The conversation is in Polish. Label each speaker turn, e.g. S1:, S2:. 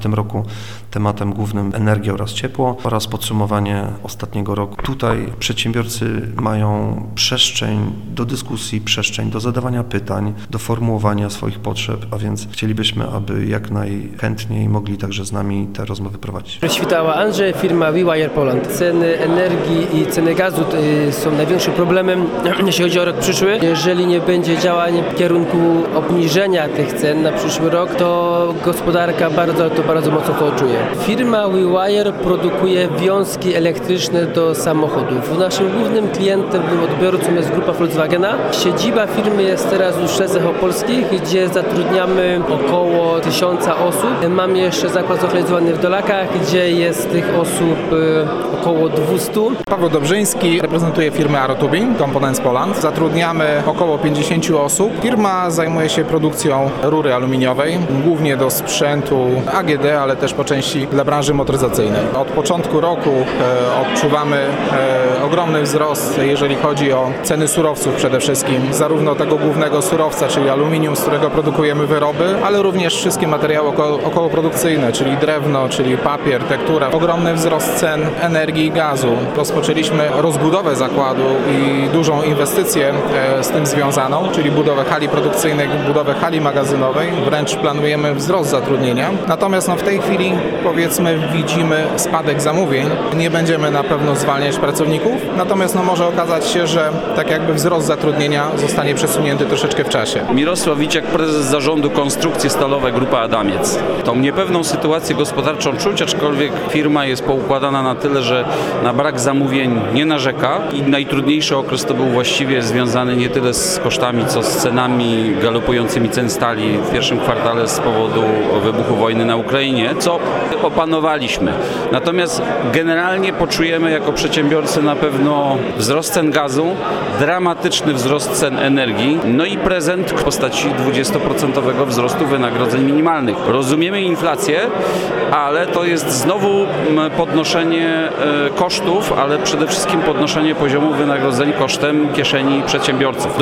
S1: W tym roku tematem głównym energia oraz ciepło oraz podsumowanie ostatniego roku. Tutaj przedsiębiorcy mają przestrzeń do dyskusji, przestrzeń do zadawania pytań, do formułowania swoich potrzeb, a więc chcielibyśmy, aby jak najchętniej mogli także z nami te rozmowy prowadzić.
S2: Świtała Andrzej, firma WeWire Poland. Ceny energii i ceny gazu są największym problemem, jeśli chodzi o rok przyszły. Jeżeli nie będzie działań w kierunku obniżenia tych cen na przyszły rok, to gospodarka bardzo mocno to odczuje. Firma WeWire produkuje wiązki elektryczne do samochodów. Naszym głównym klientem, odbiorcą jest grupa Volkswagena. Siedziba firmy jest teraz w Trzecach Opolskich, gdzie zatrudniamy około 1000 osób. Mamy jeszcze zakład zlokalizowany w Dolakach, gdzie jest tych osób około 200.
S3: Paweł Dobrzyński, reprezentuję firmę Arotubin Components Poland. Zatrudniamy około 50 osób. Firma zajmuje się produkcją rury aluminiowej, głównie do sprzętu AGD, ale też po części dla branży motoryzacyjnej. Od początku roku odczuwamy ogromny wzrost, jeżeli chodzi o ceny surowców przede wszystkim. Zarówno tego głównego surowca, czyli aluminium, z którego produkujemy wyroby, ale również wszystkie materiały okołoprodukcyjne, czyli drewno, czyli papier, tektura. Ogromny wzrost cen energii i gazu. Rozpoczęliśmy rozbudowę zakładu i dużą inwestycję z tym związaną, czyli budowę hali produkcyjnej, budowę hali magazynowej. Wręcz planujemy wzrost zatrudnienia. Natomiast w tej chwili, powiedzmy, widzimy spadek zamówień. Nie będziemy na pewno zwalniać pracowników, natomiast może okazać się, że tak jakby wzrost zatrudnienia zostanie przesunięty troszeczkę w czasie.
S4: Mirosław Wiciak, prezes zarządu Konstrukcje Stalowe Grupa Adamiec. Tą niepewną sytuację gospodarczą czuć, aczkolwiek firma jest poukładana na tyle, że na brak zamówień nie narzeka i najtrudniejszy okres to był właściwie związany nie tyle z kosztami, co z cenami galopującymi cen stali w pierwszym kwartale z powodu wybuchu wojny na Ukrainie, co opanowaliśmy. Natomiast generalnie poczujemy jako przedsiębiorcy na pewno wzrost cen gazu, dramatyczny wzrost cen energii, i prezent w postaci 20% wzrostu wynagrodzeń minimalnych. Rozumiemy inflację, ale to jest znowu podnoszenie kosztów, ale przede wszystkim podnoszenie poziomu wynagrodzeń kosztem kieszeni przedsiębiorców.